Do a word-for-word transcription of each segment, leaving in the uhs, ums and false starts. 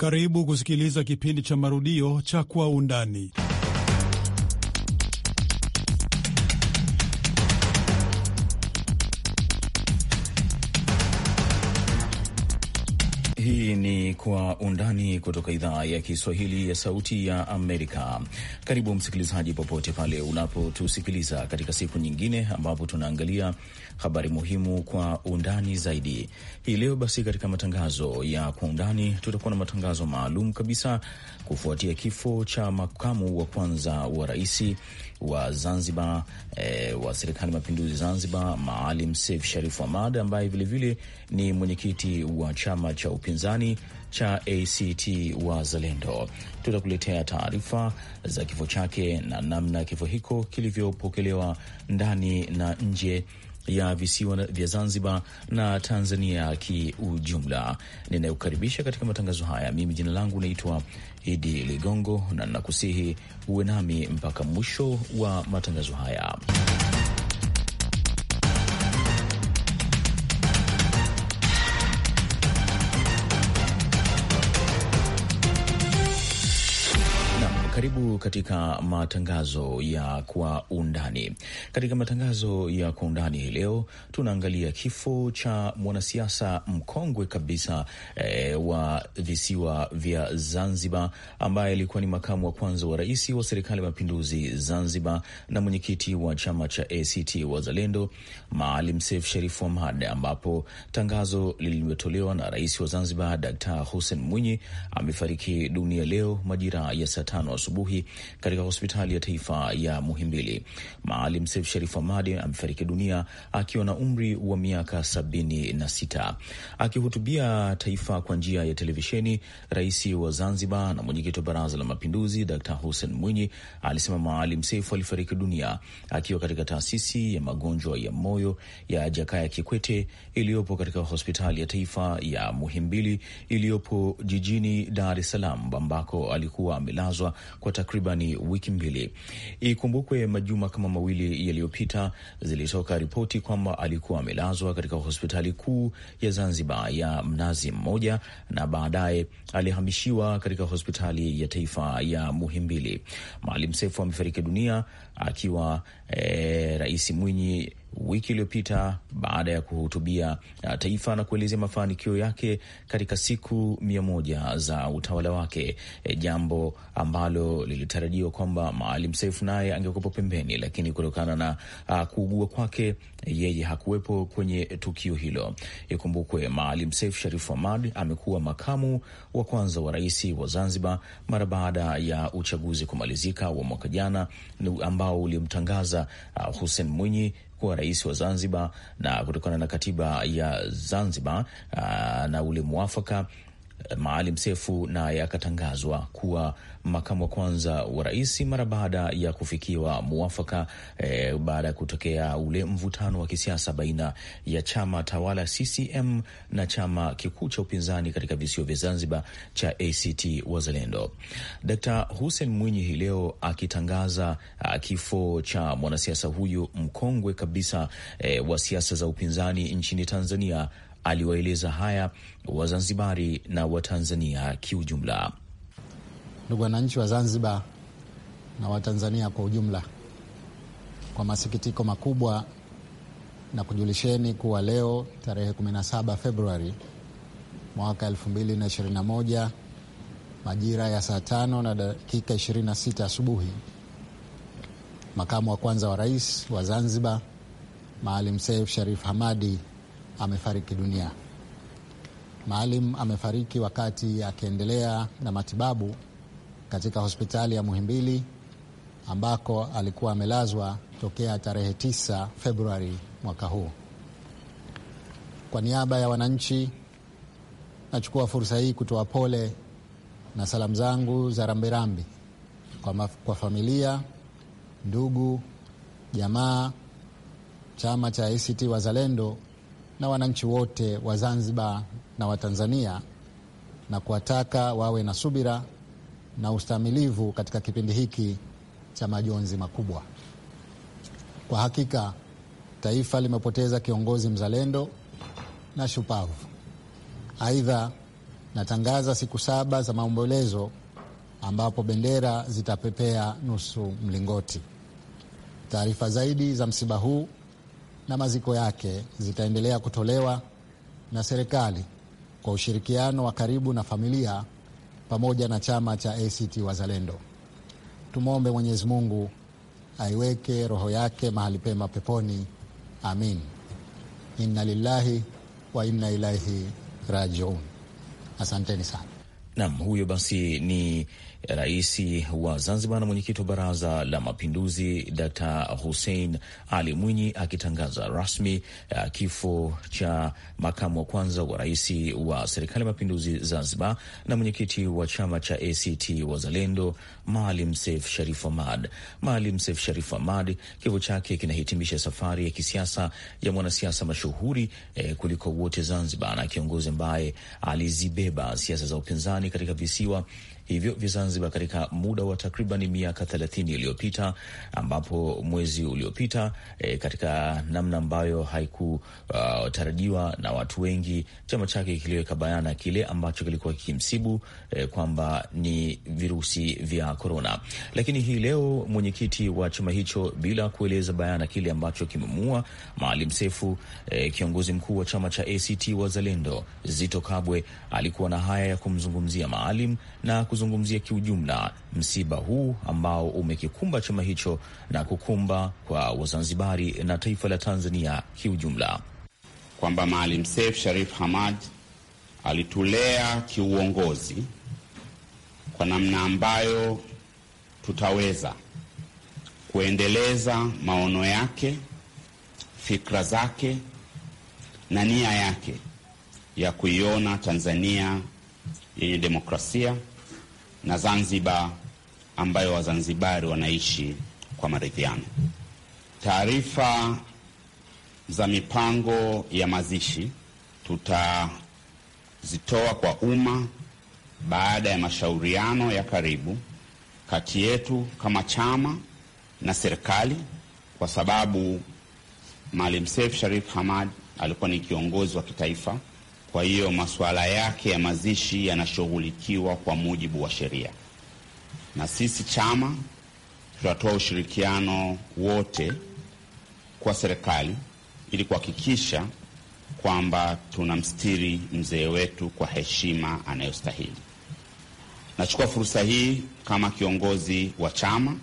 Karibu kusikiliza kipindi cha marudio cha Kwa Undani. Hii ni Kwa Undani kutoka idhaa ya Kiswahili ya Sauti ya Amerika. Karibu msikilizaji, popote pale unapotusikiliza katika siku nyingine ambapo tunaangalia habari muhimu kwa undani zaidi. Hii leo basi katika matangazo ya Kwa Undani tutakuwa na matangazo maalum kabisa kufuatia kifo cha makamu wa kwanza wa rais wa Zanzibar e, wa serikali ya mapinduzi Zanzibar, Maalim Seif Sharif Hamad, ambaye vilevile ni mwenyekiti wa chama cha upinzani cha A C T Wazalendo. Tutakuletea taarifa za kifo chake na namna kifo hiko kilivyopokelewa ndani na nje ya visiwa vya Zanzibar na Tanzania kiujumla. Ninayokaribisha katika matangazo haya, mimi jina langu naitwa Idi Ligongo, na nakusihi uwe nami mpaka mwisho wa matangazo haya. Karibu katika matangazo ya Kwa Undani. Katika matangazo ya Kwa Undani hii leo tunaangalia kifo cha mwanasiasa mkongwe kabisa e, wa visiwa vya Zanzibar, ambaye alikuwa ni makamu wa kwanza wa rais wa serikali ya mapinduzi Zanzibar na mwenyekiti wa chama cha A C T Wazalendo, Maalim Seif Sharif Hamad, ambapo tangazo lililotolewa na rais wa Zanzibar Daktari Hussein Mwinyi amefariki dunia leo majira ya saa tano asubuhi katika hospitali ya taifa ya Muhimbili. Maalim Seif Sharif Hamad amefariki dunia akiwa na umri wa miaka sabini na sita. Akihutubia taifa kwa njia ya televisheni, rais wa Zanzibar na mwenyekiti wa baraza la mapinduzi Daktari Hussein Mwinyi alisema Maalim Seif alifariki dunia akiwa katika taasisi ya magonjwa ya moyo ya Jakaya Kikwete iliyopo katika hospitali ya taifa ya Muhimbili iliyopo jijini Dar es Salaam, ambako alikuwa amelazwa kwa takribani wiki mbili. Ikumbukwe majuma kama mawili yaliyopita zilitoka ripoti kwamba alikuwa amelazwa katika hospitali kuu ya Zanzibar ya Mnazi Mmoja na baadaye alihamishiwa katika hospitali ya taifa ya Muhimbili. Maalim Seif amefariki dunia akiwa e, Rais Mwinyi wiki iliyopita baada ya kuhutubia taifa na kuelezea mafanikio yake katika siku mia moja za utawala wake, e, jambo ambalo lilitarajiwa kwamba Maalim Seif naye angekuwepo pembeni, lakini kutokana na uh, kuugua kwake yeye hakuwepo kwenye tukio hilo. Ikumbukwe Maalim Seif Sharif Hamad amekuwa makamu wa kwanza wa rais wa Zanzibar mara baada ya uchaguzi kumalizika wa mwaka jana ambao ulimtangaza uh, Hussein Mwinyi kuwa rais wa Zanzibar, na kutokana na katiba ya Zanzibar uh, na ule muafaka Maalim Seif naye akatangazwa kuwa makamu wa kwanza wa rais mara baada ya kufikiwa muafaka eh, baada ya kutokea ule mvutano wa kisiasa baina ya chama tawala C C M na chama kikuu cha upinzani katika visiwa vya Zanzibar cha A C T Wazalendo. Daktari Hussein Mwinyi hii leo akitangaza uh, kifo cha mwanasiasa huyu mkongwe kabisa eh, wa siasa za upinzani nchini Tanzania, aliwaeleza haya Wazanzibari na Watanzania kiujumla. Ndugu wananchi wa Zanzibar na Watanzania kwa ujumla, kwa masikitiko makubwa na kujulisheni kuwa leo tarehe kumi na saba Februari mwaka elfu mbili na ishirini na moja majira ya saa tano na dakika ishirini na sita asubuhi, makamu wa kwanza wa rais wa Zanzibar Maalim Seif Sharif Hamad amefariki dunia. Maalim amefariki wakati akiendelea na matibabu katika hospitali ya Muhimbili ambako alikuwa amelazwa tokea tarehe tisa Februari mwaka huu. Kwa niaba ya wananchi, nachukua fursa hii kutoa pole na salamu zangu za rambirambi kwa, kwa familia, ndugu, jamaa, chama cha A C T Wazalendo na wananchi wote wa Zanzibar na wa Tanzania, na kuwataka wawe na subira na ustamilivu katika kipindi hiki cha majonzi makubwa. Kwa hakika taifa limepoteza kiongozi mzalendo na shupavu. Aidha, natangaza siku saba za maombolezo ambapo bendera zitapepea nusu mlingoti. Taarifa zaidi za msiba huu na maziko yake zitaendelea kutolewa na serikali kwa ushirikiano wa karibu na familia pamoja na chama cha A C T Wazalendo. Tumwombe Mwenyezi Mungu aiweke roho yake mahali pema peponi. Amin. Inna lillahi wa inna ilaihi rajiun. Asanteni sana. Naam, huyo basi ni Rais wa Zanzibar na mwenyekiti wa Baraza la Mapinduzi Dkt. Hussein Ali Mwinyi akitangaza rasmi uh, kifo cha makamu wa kwanza wa rais wa Serikali ya Mapinduzi Zanzibar na mwenyekiti wa chama cha A C T Wazalendo Maalim Seif Sharif Hamad. Maalim Seif Sharif Hamad, kifo chake kinahitimisha safari ya kisiasa ya mwanasiasa mashuhuri eh, kuliko wote Zanzibar, na kiongozi ambaye alizibeba siasa za upinzani katika visiwa hivyo vya Zanzibar katika muda wa takriban miaka thelathini iliyopita, ambapo mwezi uliopita e, katika namna ambayo haikutarajiwa uh, na watu wengi, chama chake kiliweka bayana kile ambacho kilikuwa kikimsibu e, kwamba ni virusi vya korona. Lakini hii leo mwenyekiti wa chama hicho, bila kueleza bayana kile ambacho kimemua Maalim Seif, e, kiongozi mkuu wa chama cha A C T Wazalendo Zitto Kabwe alikuwa na haya ya kumzungumzia Maalim na kuzungumzia kiujumla msiba huu ambao umekikumba chama hicho na kukumba kwa Wazanzibari na taifa la Tanzania kiujumla, kwamba Maalim Seif Sharif Hamad alitulea kiuongozi kwa namna ambayo tutaweza kuendeleza maono yake, fikra zake na nia yake ya kuiona Tanzania yenye demokrasia na Zanzibar ambayo Wazanzibari wanaishi kwa maridhiano. Taarifa za mipango ya mazishi tutazitoa kwa umma baada ya mashauriano ya karibu kati yetu kama chama na serikali, kwa sababu Maalim Seif Sharif Hamad alikuwa ni kiongozi wa kitaifa. Kwa hiyo masuala yake ya mazishi yanashughulikiwa kwa mujibu wa sheria, na sisi chama tutatoa ushirikiano wote kwa serikali ili kuhakikisha kwamba tunamstiri mzee wetu kwa heshima anayostahili. Nachukua fursa hii kama kiongozi wa chama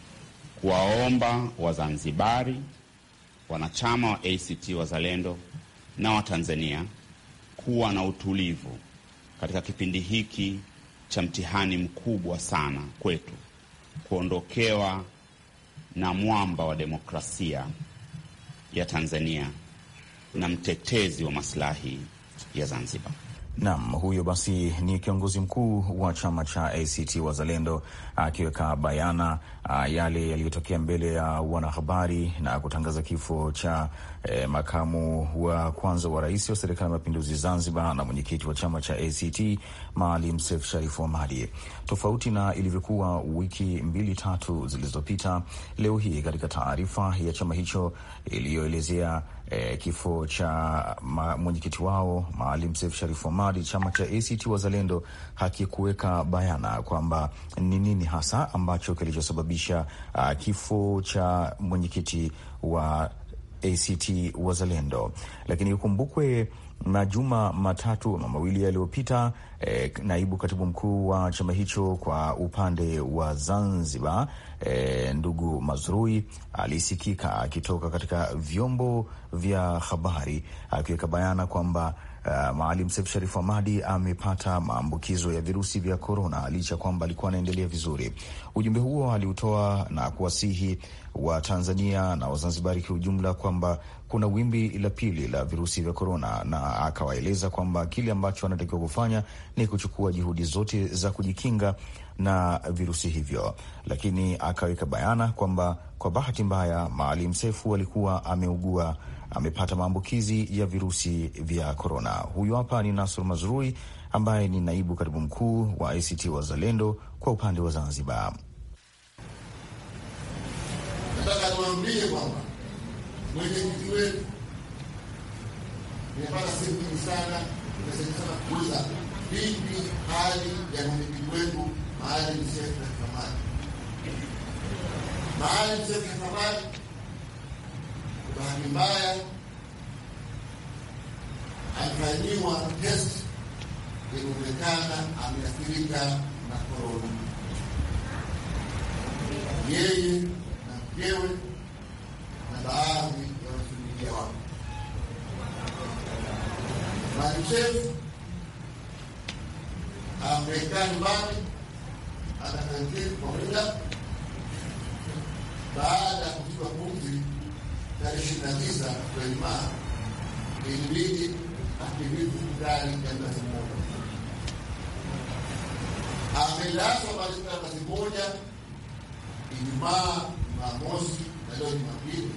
kuwaomba Wazanzibari, wanachama wa A C T Wazalendo na Watanzania kuwa na utulivu katika kipindi hiki cha mtihani mkubwa sana kwetu, kuondokewa na mwamba wa demokrasia ya Tanzania na mtetezi wa maslahi ya Zanzibar. Naam, huyo basi ni kiongozi mkuu wa chama cha A C T Wazalendo akiweka bayana uh, yale yaliyotokea mbele ya wanahabari na kutangaza kifo cha eh, makamu wa kwanza wa rais wa Serikali ya Mapinduzi Zanzibar na mwenyekiti wa chama cha A C T Maalim Seif Sharif Hamad. Tofauti na ilivyokuwa wiki mbili tatu zilizopita, leo hii katika taarifa ya chama hicho iliyoelezea E, kifo cha mwenyekiti wao Maalim Seif Sharif Hamad, chama cha A C T Wazalendo hakikuweka bayana kwamba ni nini hasa ambacho kilichosababisha uh, kifo cha mwenyekiti wa A C T Wazalendo. Lakini ukumbukwe majuma matatu ama mawili yaliyopita, eh, naibu katibu mkuu wa chama hicho kwa upande wa Zanzibar, eh, ndugu Mazrui alisikika akitoka katika vyombo vya habari akiweka bayana kwamba Uh, Maalim Seif Sharif Hamad amepata maambukizo ya virusi vya korona licha kwamba alikuwa anaendelea vizuri. Ujumbe huo aliutoa na kuwasihi wa Tanzania na Wazanzibari kwa ujumla kwamba kuna wimbi la pili la virusi vya korona, na akawaeleza kwamba kile ambacho anatakiwa kufanya ni kuchukua juhudi zote za kujikinga na virusi hivyo. Lakini akaweka bayana kwamba kwa bahati mbaya Maalim Seif alikuwa ameugua amepata maambukizi ya virusi vya korona. Huyu hapa ni Nasr Mazrui ambaye ni naibu katibu mkuu wa A C T Wazalendo kwa upande wa Zanzibar. Nataka niwaambie kwamba mwenyekiti wetu nimepata simu nyingi sana, nimesema sana kuuliza vipi hali ya mwenyekiti wetu Maalim Seif Hamad. Maalim Seif Hamad kwa bahati mbaya alifanyiwa test ilionekana ameathirika na korona. Yeye na mkewe na baadhi ya wafamilia wake. Maalim Seif amekaa nyumbani anakazini kwa muda. Baada ya kuchukua pumzi tarehe ishirini na tisa kwa Ijumaa, ilibidi akimbilie hospitali ya Mnazi Mmoja. Amelazwa katika Mnazi Mmoja Ijumaa, Jumamosi na leo Jumapili.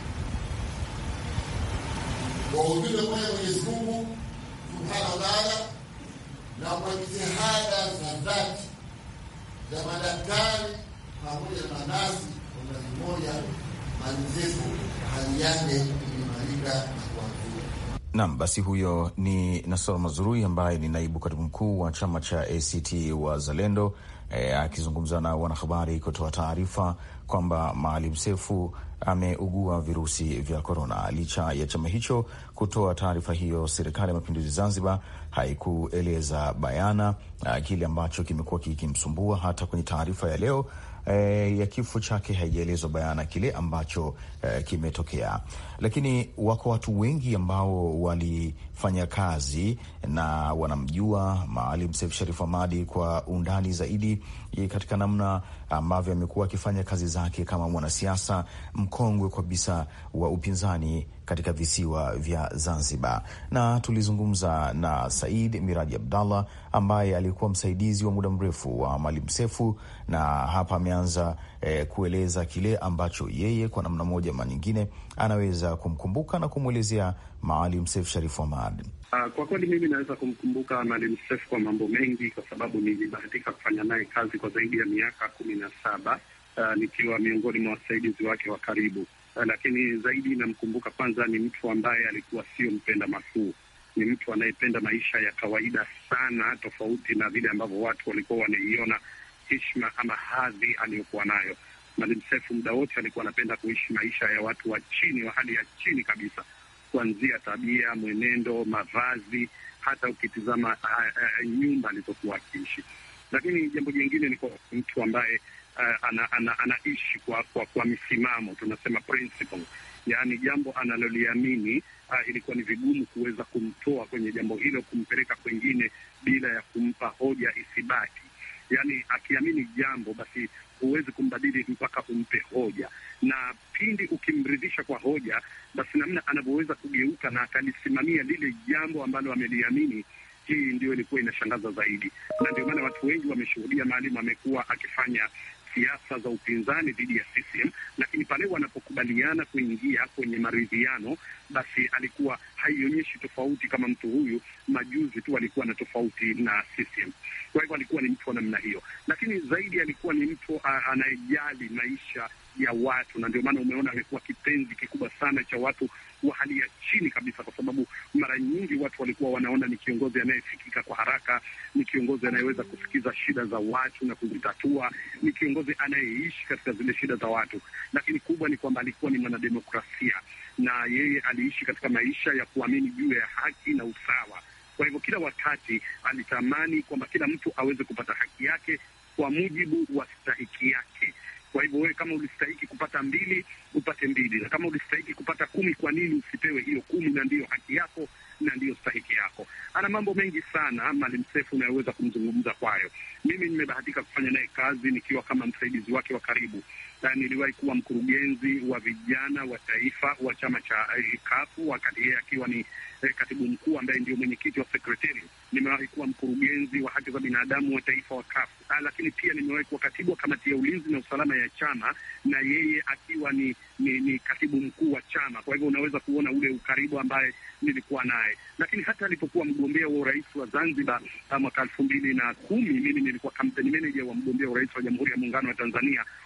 Kwa ujumbe kwa Mwenyezi Mungu Subhanahu wa Ta'ala na kwa jitihada za dhati za madaktari pamoja na manasi wa Mnazi Mmoja, Maalim Seif hali yake imeimarika na kuwa nzuri. Naam, basi huyo ni Nasoro Mazrui ambaye ni naibu katibu mkuu wa chama cha A C T Wazalendo, eh, akizungumza na wanahabari kutoa taarifa kwamba Maalim Seif ameugua virusi vya korona. Licha ya chama hicho kutoa taarifa hiyo, serikali ya mapinduzi Zanzibar haikueleza bayana uh, kile ambacho kimekuwa kikimsumbua. Hata kwenye taarifa ya leo eh, ya kifo chake haijaelezwa bayana kile ambacho eh, kimetokea. Lakini wako watu wengi ambao walifanya kazi na wanamjua Maalim Seif Sharif Hamad kwa undani zaidi katika namna ambavyo amekuwa akifanya kazi zake kama mwanasiasa mkongwe kabisa wa upinzani katika visiwa vya Zanzibar. Na tulizungumza na Said Miraji Abdallah ambaye alikuwa msaidizi wa muda mrefu wa Maalim Seif, na hapa ameanza eh, kueleza kile ambacho yeye kwa namna moja ama nyingine anaweza kumkumbuka na kumwelezea Maalim Seif Sharif Hamad. Uh, kwa kweli mimi naweza kumkumbuka Maalim Seif kwa mambo mengi, kwa sababu nilibahatika kufanya naye kazi kwa zaidi ya miaka kumi na saba uh, nikiwa miongoni mwa wasaidizi wake wa karibu. Uh, lakini zaidi namkumbuka kwanza ni mtu ambaye alikuwa sio mpenda makuu. Ni mtu anayependa maisha ya kawaida sana, tofauti na vile ambavyo watu walikuwa wanaiona heshima ama hadhi aliyokuwa nayo. Maalim Seif muda wote alikuwa anapenda kuishi maisha ya watu wa chini, wa hali ya chini kabisa, kuanzia tabia, mwenendo, mavazi, hata ukitizama uh, uh, nyumba alizokuwa akiishi. Lakini jambo jingine ni kwa mtu ambaye uh, ana, ana, anaishi kwa, kwa, kwa misimamo, tunasema principle. Yaani jambo analoliamini uh, ilikuwa ni vigumu kuweza kumtoa kwenye jambo hilo, kumpeleka kwengine bila ya kumpa hoja isibati. Yaani akiamini jambo basi huwezi kumbadili mpaka umpe hoja, na pindi ukimridhisha kwa hoja, basi namna anavyoweza kugeuka na akalisimamia lile jambo ambalo ameliamini, hii ndio ilikuwa inashangaza zaidi. Na ndio maana watu wengi wameshuhudia Maalim amekuwa akifanya siasa za upinzani dhidi ya C C M, lakini pale wanapokubaliana kuingia kwenye maridhiano, basi alikuwa haionyeshi tofauti. Kama mtu huyu majuzi tu alikuwa na tofauti na C C M. Kwa hivyo alikuwa ni mtu wa namna hiyo, lakini zaidi alikuwa ni mtu anayejali maisha ya watu, na ndio maana umeona amekuwa kipenzi kikubwa sana cha watu wa hali ya chini kabisa, kwa sababu mara nyingi watu walikuwa wanaona ni kiongozi anayefikika kwa haraka, ni kiongozi anayeweza kusikiza shida za watu na kuzitatua, ni kiongozi anayeishi katika zile shida za watu. Lakini kubwa ni kwamba alikuwa ni mwanademokrasia, na yeye aliishi katika maisha ya kuamini juu ya haki na usawa. Kwa hivyo kila wakati alitamani kwamba kila mtu aweze kupata haki yake kwa mujibu wa stahiki yake. Kwa hivyo wewe kama ulistahiki kupata mbili, upate mbili. Na kama ulistahiki kupata kumi, kwa nini usipewe hiyo kumi? Na ndiyo haki yako na ndiyo stahiki yako. Ana mambo mengi sana Maalim Seif unayoweza kumzungumza kwayo. Mimi nimebahatika kufanya naye kazi nikiwa kama msaidizi wake wa karibu. Na niliwahi kuwa mkurugenzi wa vijana wa taifa wa chama cha eh, kafu, wakati yeye akiwa ni eh, katibu mkuu ambaye ndio mwenyekiti wa sekretari. Nimewahi kuwa mkurugenzi wa haki za binadamu wa taifa wa kafu. Ah, lakini pia nimewahi kuwa katibu wa kamati ya ulinzi na usalama ya chama, na yeye akiwa ni, ni, ni katibu mkuu wa chama. Kwa hivyo unaweza kuona ule ukaribu ambaye nilikuwa naye. Lakini hata alipokuwa mgombea wa urais wa Zanzibar mwaka elfu mbili na kumi, mimi nilikuwa campaign manager wa mgombea wa urais wa Jamhuri ya Muungano wa Tanzania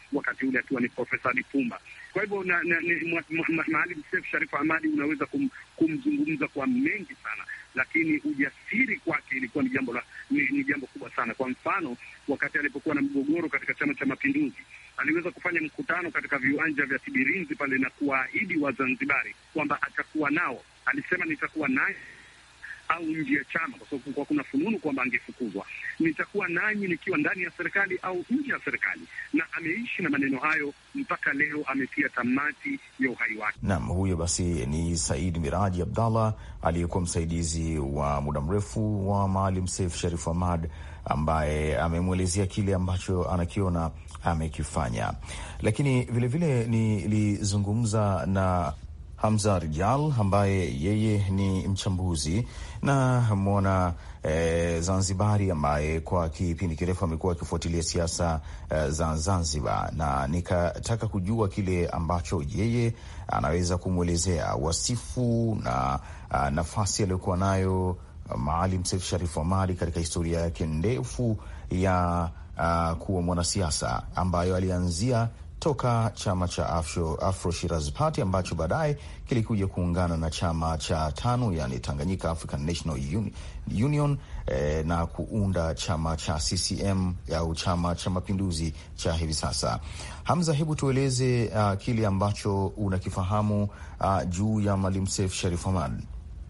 wakati ule akiwa ni Profesa Lipumba. Kwa hivyo na, na, na, Maalim Seif Sharif Hamad unaweza kum, kumzungumza kwa mengi sana, lakini ujasiri kwake ilikuwa ni jambo la ni, ni jambo kubwa sana. Kwa mfano, wakati alipokuwa na mgogoro katika Chama cha Mapinduzi, aliweza kufanya mkutano katika viwanja vya Tibirinzi pale na kuahidi Wazanzibari kwamba atakuwa nao. Alisema nitakuwa naye au nje ya chama, kwa sababu kwa kuna fununu kwamba angefukuzwa. Nitakuwa nanyi nikiwa ndani ya serikali au nje ya serikali, na ameishi na maneno hayo mpaka leo, ametia tamati ya uhai wake. Naam, huyo basi ni Said Miraji Abdallah aliyekuwa msaidizi wa muda mrefu wa Maalim Seif Sharif Hamad, ambaye amemwelezea kile ambacho anakiona amekifanya. Lakini vilevile nilizungumza na Hamza Rijal ambaye yeye ni mchambuzi na mwana e, Zanzibari ambaye kwa kipindi kirefu amekuwa akifuatilia siasa e, za Zanzibar, na nikataka kujua kile ambacho yeye anaweza kumwelezea wasifu na a, nafasi aliyokuwa nayo Maalim Seif Sharif Hamad katika historia yake ndefu ya a, kuwa mwanasiasa ambayo alianzia toka chama cha Afro, Afro Shirazi Party ambacho baadaye kilikuja kuungana na chama cha tano, yani Tanganyika African National Union eh, na kuunda chama cha C C M au chama cha mapinduzi cha hivi sasa. Hamza, hebu tueleze uh, kile ambacho unakifahamu uh, juu ya Maalim Seif Sharif Hamad.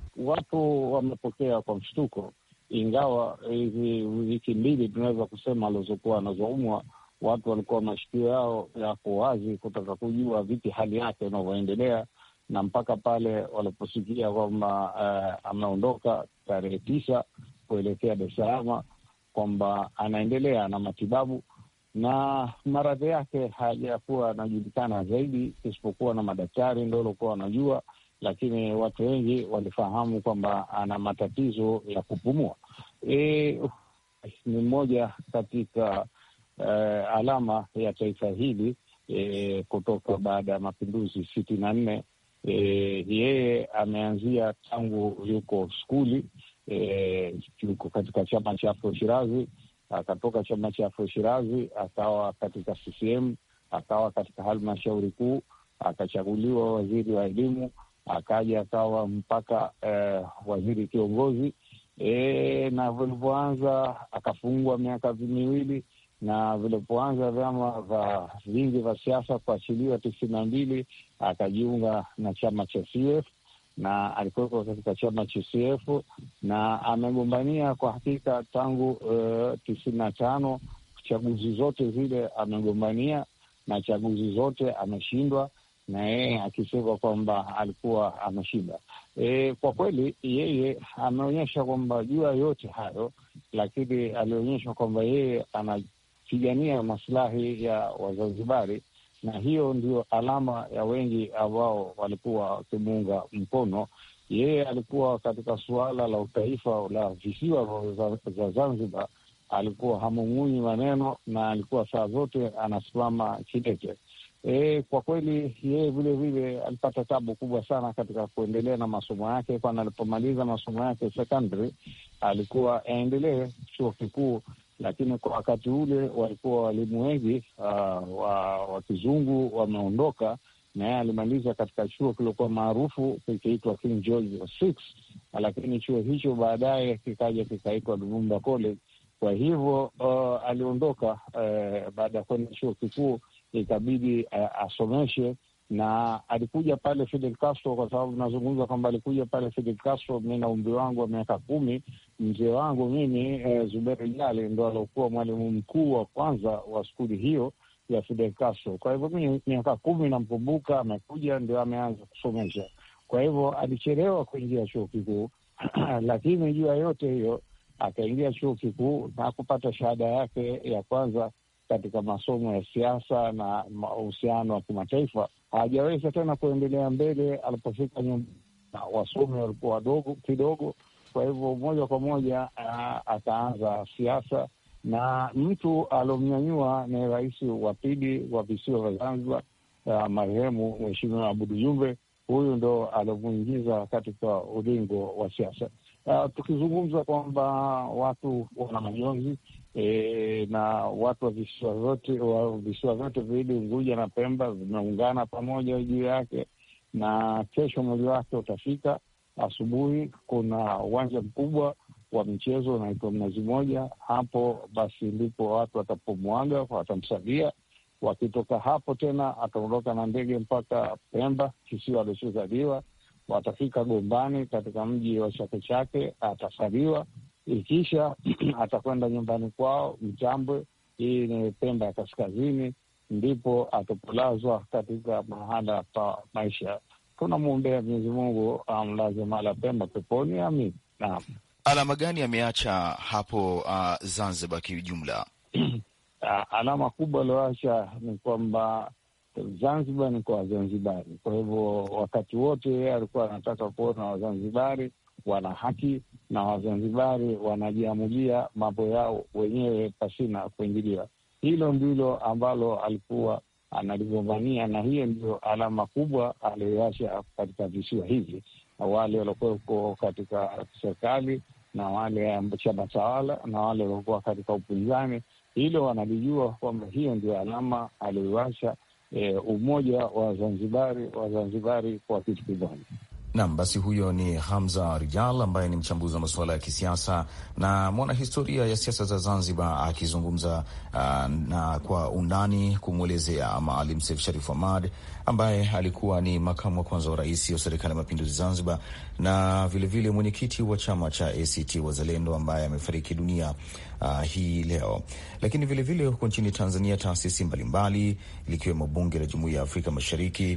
Watu wamepokea kwa mshtuko, ingawa hizi wiki mbili tunaweza kusema alizokuwa anazoumwa watu walikuwa mashikio yao yako wazi kutaka kujua vipi hali yake inavyoendelea, na mpaka pale waliposikia kwamba uh, ameondoka tarehe tisa kuelekea Dar es Salaam, kwamba anaendelea na matibabu na maradhi yake hayakuwa anajulikana zaidi, isipokuwa na madaktari ndio walikuwa wanajua, lakini watu wengi walifahamu kwamba ana matatizo ya kupumua. E, ni mmoja katika Uh, alama ya taifa hili eh, kutoka baada ya mapinduzi sitini na nne. Eh, yeye ameanzia tangu yuko skuli, eh, yuko katika chama cha Afro Shirazi, akatoka chama cha Afro Shirazi akawa katika C C M, akawa katika halmashauri kuu, akachaguliwa waziri wa elimu, akaja akawa mpaka eh, waziri kiongozi, eh, na vilivyoanza akafungwa miaka miwili, na vilipoanza vyama vya vingi vya siasa kuachiliwa tisini na mbili, akajiunga na chama cha C F na alikuwa katika chama cha C F na amegombania kwa hakika tangu uh, tisini na tano. Chaguzi zote zile amegombania na chaguzi zote ameshindwa, na yeye akisema kwamba alikuwa ameshinda. E, kwa kweli yeye ameonyesha kwamba jua yote hayo, lakini alionyesha kwamba yeye ana pigania maslahi ya Wazanzibari, na hiyo ndio alama ya wengi ambao walikuwa wakimuunga mkono. Yeye alikuwa katika suala la utaifa la visiwa za Zanzibar, alikuwa hamung'unyi maneno na alikuwa saa zote anasimama kidete. E, kwa kweli yeye vile vile alipata tabu kubwa sana katika kuendelea na masomo yake, kwani alipomaliza masomo yake secondary alikuwa aendelee chuo kikuu, lakini kwa wakati ule walikuwa walimu wengi uh, wa, wa kizungu wameondoka, na yeye alimaliza katika chuo kilikuwa maarufu kikiitwa King George the Sixth, lakini chuo hicho baadaye kikaja kikaitwa Lumumba College. Kwa hivyo uh, aliondoka uh, baada ya kwenda chuo kikuu, ikabidi uh, asomeshe, na alikuja pale Fidel Castro, kwa sababu nazungumza kwamba alikuja pale Fidel Castro. Mimi na umri wangu wa miaka kumi, mzee wangu mimi eh, Zuberi Jali ndo aliokuwa mwalimu mkuu wa kwanza wa skuli hiyo ya Fidel Castro. Kwa hivyo mimi miaka kumi namkumbuka, amekuja ndio ameanza kusomesha. Kwa hivyo alichelewa kuingia chuo kikuu lakini juu ya yote hiyo akaingia chuo kikuu na kupata shahada yake ya kwanza katika masomo ya siasa na mahusiano wa kimataifa. Hajaweza tena kuendelea mbele. Alipofika nyumbani wasomi walikuwa wadogo kidogo, kwa hivyo moja kwa moja akaanza siasa, na mtu alomnyanyua ni rais wa pili wa visiwa vya Zanzibar, marehemu Mheshimiwa Abudu Jumbe. Huyu ndo alomwingiza katika ulingo wa siasa. Uh, tukizungumza kwamba watu wana majonzi, e, na watu wa visiwa vyote wa visiwa vyote viwili Unguja na Pemba vimeungana pamoja juu yake, na kesho mwili wake utafika asubuhi. Kuna uwanja mkubwa wa michezo unaitwa Mnazi Moja. Hapo basi ndipo watu watapomwaga, watamsalia. Wakitoka hapo tena ataondoka na ndege mpaka Pemba, kisiwa alichozaliwa. Watafika Gombani katika mji wa Chake Chake, atasaliwa. Ikisha atakwenda nyumbani kwao Mchambwe, hii ni Pemba ya Kaskazini, ndipo atapolazwa katika mahala pa maisha. Tunamwombea Mwenyezi Mungu amlaze mahala pema peponi, amin. Naam. Alama gani ameacha hapo uh, Zanzibar kiujumla? Alama kubwa alioacha ni kwamba Zanzibar ni kwa Wazanzibari. Kwa hivyo wakati wote yeye alikuwa anataka kuona Wazanzibari wana haki na Wazanzibari wanajiamulia mambo yao wenyewe pasina kuingiliwa. Hilo ndilo ambalo alikuwa analigombania, na hiyo ndio alama kubwa aliyoacha katika visiwa hivi, na wale waliokuwa katika serikali na wale chama tawala na wale waliokuwa katika upinzani. Hilo wanalijua kwamba hiyo ndio alama aliyoacha, e, umoja wa Zanzibari wa Zanzibari kwa kitu kimoja. Naam, basi huyo ni Hamza Rijal ambaye ni mchambuzi wa masuala ya kisiasa na mwana historia ya siasa za Zanzibar, akizungumza uh, na kwa undani kumwelezea Maalim Seif Sharif Hamad ambaye alikuwa ni makamu wa kwanza wa rais wa serikali ya mapinduzi Zanzibar na vilevile mwenyekiti wa chama cha A C T Wazalendo ambaye amefariki dunia uh, hii leo. Lakini vilevile huko nchini Tanzania taasisi mbalimbali likiwemo bunge la Jumuiya ya Afrika Mashariki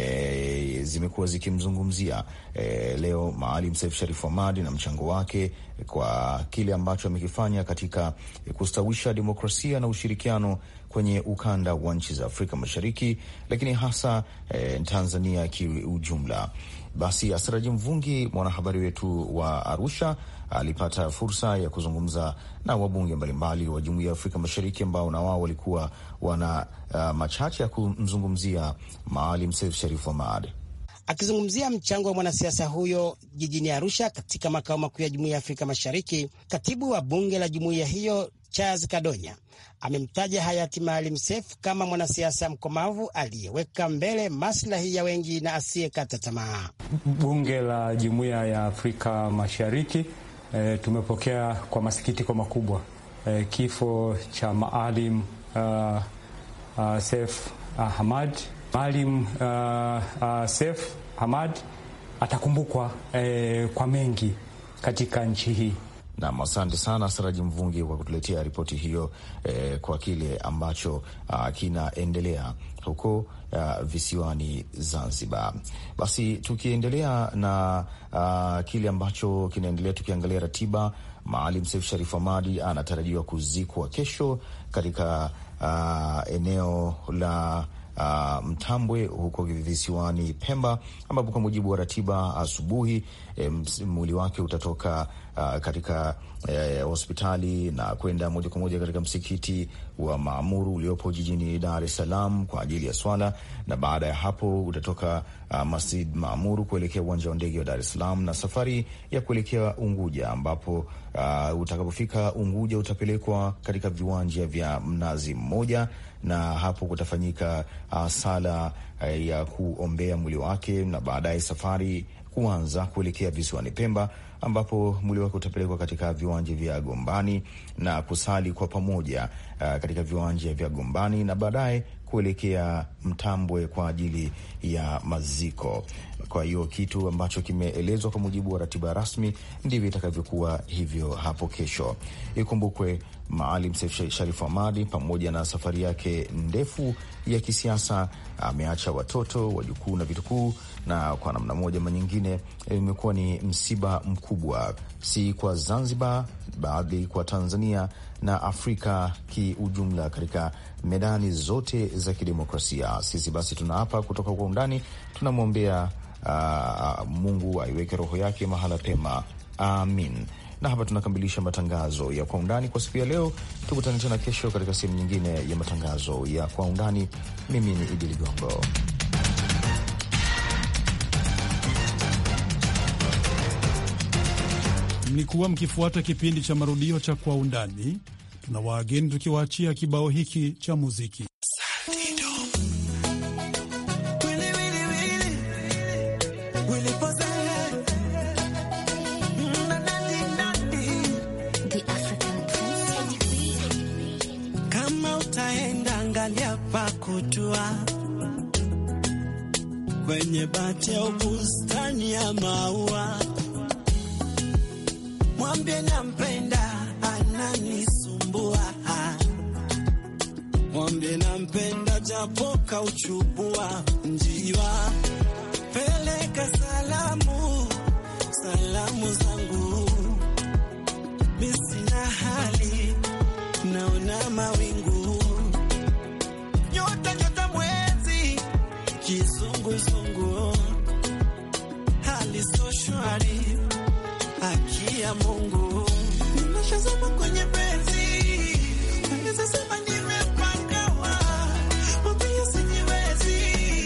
e, zimekuwa zikimzungumzia e, leo Maalim Seif Sharif Hamad na mchango wake kwa kile ambacho amekifanya katika kustawisha demokrasia na ushirikiano kwenye ukanda wa nchi za Afrika Mashariki, lakini hasa e, Tanzania kiujumla. Basi Asiraji Mvungi, mwanahabari wetu wa Arusha, alipata fursa ya kuzungumza na wabunge mbalimbali wa Jumuiya ya Afrika Mashariki ambao na wao walikuwa wana uh, machache ya kumzungumzia Maalim Seif Sharif Hamad. Akizungumzia mchango wa mwanasiasa huyo jijini Arusha katika makao makuu ya Jumuiya ya Afrika Mashariki, katibu wa bunge la jumuiya hiyo Charles Kadonya amemtaja hayati Maalim Seif kama mwanasiasa mkomavu aliyeweka mbele maslahi ya wengi na asiyekata tamaa. Bunge la Jumuiya ya Afrika Mashariki e, tumepokea kwa masikitiko makubwa e, kifo cha Maalim uh, uh, Seif uh, Hamad. Maalim uh, uh, Seif Hamad atakumbukwa eh, kwa mengi katika nchi hii. Naam, asante sana Saraji Mvungi kwa kutuletea ripoti hiyo eh, kwa kile ambacho uh, kinaendelea huko uh, visiwani Zanzibar. Basi tukiendelea na uh, kile ambacho kinaendelea, tukiangalia ratiba, Maalim Seif Sharif Hamad anatarajiwa kuzikwa kesho katika uh, eneo la Uh, Mtambwe huko visiwani Pemba, ambapo kwa mujibu wa ratiba asubuhi e, mwili wake utatoka uh, katika e, hospitali na kwenda moja kwa moja katika msikiti wa Maamuru uliopo jijini Dar es Salaam kwa ajili ya swala, na baada ya hapo utatoka uh, Masjid Maamuru kuelekea uwanja wa ndege wa Dar es Salaam na safari ya kuelekea Unguja, ambapo uh, utakapofika Unguja utapelekwa katika viwanja vya Mnazi Mmoja, na hapo kutafanyika uh, sala uh, ya kuombea mwili wake, na baadaye safari kuanza kuelekea visiwani Pemba, ambapo mwili wake utapelekwa katika viwanja vya Gombani na kusali kwa pamoja uh, katika viwanja vya Gombani na baadaye kuelekea Mtambwe kwa ajili ya maziko. Kwa hiyo kitu ambacho kimeelezwa kwa mujibu wa ratiba rasmi ndivyo itakavyokuwa hivyo hapo kesho. Ikumbukwe Maalim Seif Sharif Hamad pamoja na safari yake ndefu ya kisiasa ameacha watoto, wajukuu na vitukuu, na kwa namna moja ama nyingine imekuwa ni msiba mkubwa, si kwa Zanzibar bali kwa Tanzania na Afrika kiujumla katika medani zote za kidemokrasia. Sisi basi tunaapa kutoka kwa undani, tunamwombea uh, Mungu aiweke roho yake mahala pema, amin. Na hapa tunakamilisha matangazo ya Kwa Undani kwa siku ya leo. Tukutane tena kesho katika sehemu nyingine ya matangazo ya Kwa Undani. Mimi ni Idi Ligongo. Mlikuwa mkifuata kipindi cha marudio cha Kwa Undani. Tuna waageni tukiwaachia kibao hiki cha muziki. Kama utaenda angalia pa kutua kwenye bati au bustani ya maua, mwambie nampenda, ananisumbua. Mwambie nampenda japo kauchubua. Njiwa, peleka salamu, salamu zangu. Mimi sina hali, naona mawingu. Nyota nyota mwezi, kizunguzungu. Hali so shwari, haki ya Mungu. Nimeshazama kwenye penzi, naweza sema nimepangawa, mwambie sijiwezi.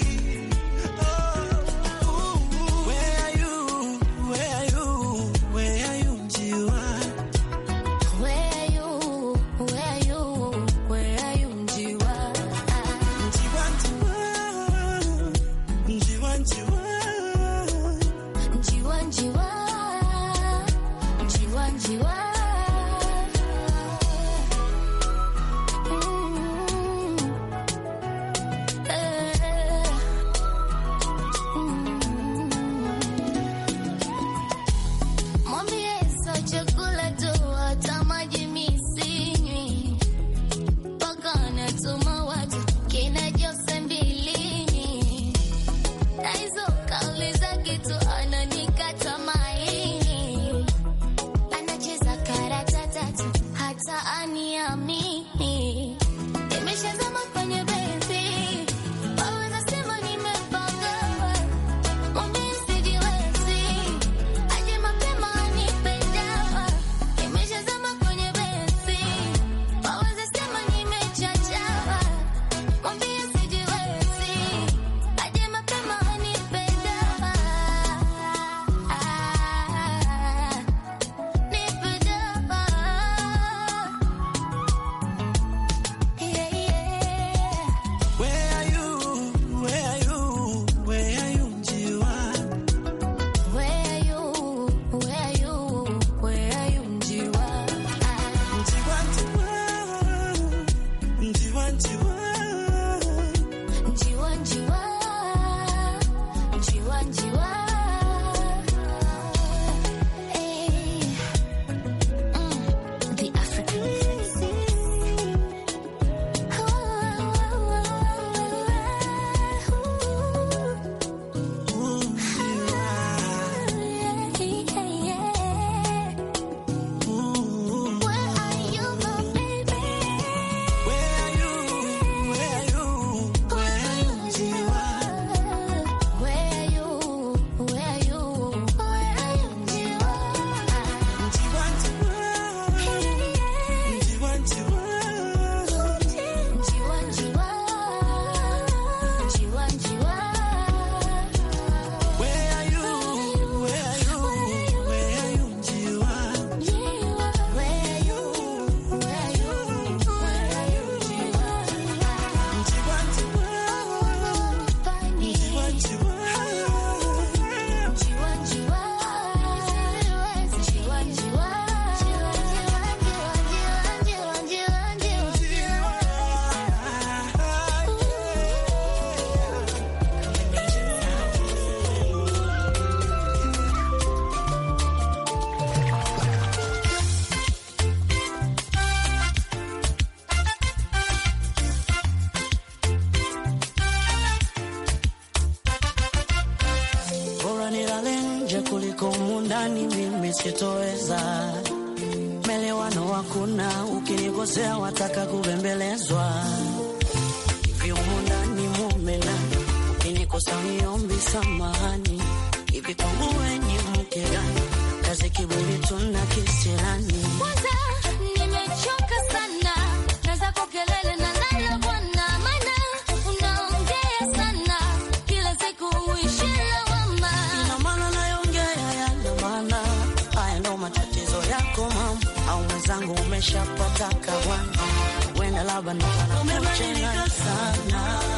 Oh, uh, where are you, where are you, where are you njiwa? Where are you, where are you, where are you njiwa? Njiwa, njiwa, njiwa, njiwa. Njiwa, njiwa, njiwa, njiwa. Kuliko mundani mimi sitoweza, melewano hakuna, ukinikosea wataka kubembelezwa. Hivi mundani mumena, ukinikosa niombi samahani. Hivi kwangu wenye mke gani, kazi kiburi tuna kisirani. Kwanza nimechoka sana, naza kukelele na nalo bwana. Mana unaongea sana, kila siku uishi lawama. Ina maana nayongea yana maana, haya ndo matatizo yako mama. Au mwenzangu umeshapata kawa msalaba ndo panakucha sana.